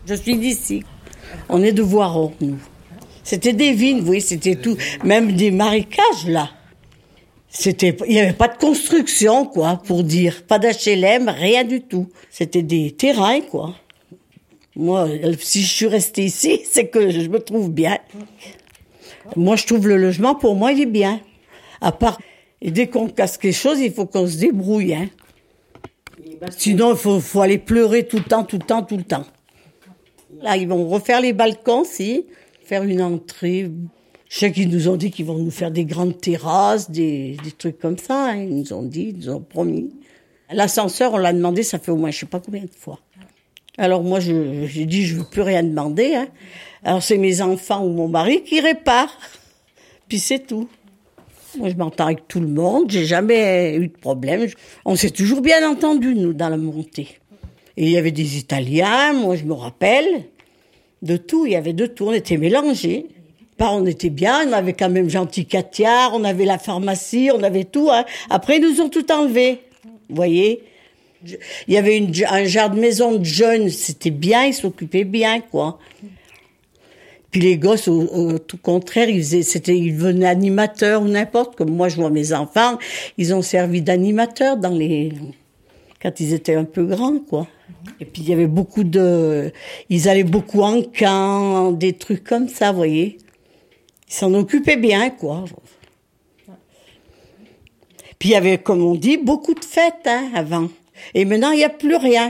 Je suis d'ici. On est de Voiron, nous. C'était des vignes, oui, c'était tout. Même des marécages, là. Il n'y avait pas de construction, quoi, pour dire. Pas d'HLM, rien du tout. C'était des terrains, quoi. Moi, si je suis restée ici, c'est que je me trouve bien. Moi, je trouve le logement, pour moi, il est bien. À part, et dès qu'on casse quelque chose, il faut qu'on se débrouille, hein. Sinon, il faut aller pleurer tout le temps. Là, ils vont refaire les balcons, faire une entrée. Je sais qu'ils nous ont dit qu'ils vont nous faire des grandes terrasses, des trucs comme ça, hein. Ils nous ont promis. L'ascenseur, on l'a demandé, ça fait au moins je sais pas combien de fois. Alors moi, j'ai dit, je veux plus rien demander, hein. Alors c'est mes enfants ou mon mari qui réparent. Puis c'est tout. Moi, je m'entends avec tout le monde, j'ai jamais eu de problème. On s'est toujours bien entendus, nous, dans la montée. Et il y avait des Italiens, moi je me rappelle, de tout, il y avait de tout, on était mélangés. On était bien, on avait quand même Gentil Catiard, on avait la pharmacie, on avait tout, hein. Après, ils nous ont tout enlevé, vous voyez. Il y avait un genre de maison de jeunes, c'était bien, ils s'occupaient bien, quoi. Puis les gosses, au tout contraire, ils venaient animateurs ou n'importe, comme moi je vois mes enfants, ils ont servi d'animateurs quand ils étaient un peu grands, quoi. Et puis il y avait ils allaient beaucoup en camp, des trucs comme ça, vous voyez. Ils s'en occupaient bien, quoi. Puis il y avait, comme on dit, beaucoup de fêtes, hein, avant. Et maintenant, il n'y a plus rien.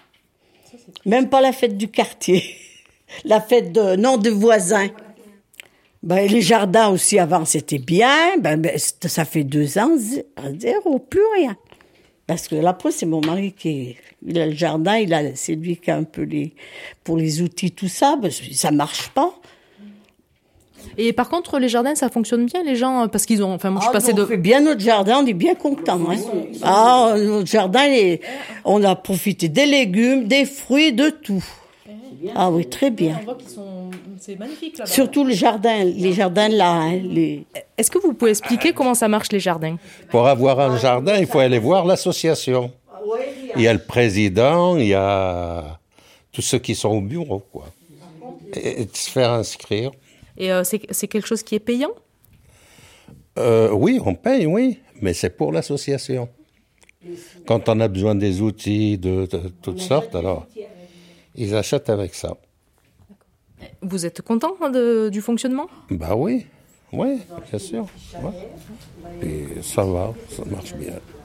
Même pas la fête du quartier. La fête de voisins. Les jardins aussi, avant, c'était bien. Ça fait 2 ans, zéro, plus rien. Parce que là, c'est mon mari il a le jardin, c'est lui qui a un peu pour les outils, tout ça, ça marche pas. Et par contre, les jardins, ça fonctionne bien, les gens, parce qu'ils ont, moi, je suis passée on fait bien notre jardin, on est bien contents, hein. Notre jardin, on a profité des légumes, des fruits, de tout. Ah oui, très bien. On voit c'est magnifique là-bas. Surtout les jardins là, hein, Est-ce que vous pouvez expliquer comment ça marche les jardins? Pour avoir un jardin, il faut aller voir l'association. Il y a le président, il y a tous ceux qui sont au bureau, quoi. Et de se faire inscrire. Et c'est quelque chose qui est payant? Oui, on paye, oui, mais c'est pour l'association. Quand on a besoin des outils de toutes sortes, alors ils achètent avec ça. Vous êtes content du fonctionnement? Oui, bien sûr. Ouais. Et ça va, ça marche bien.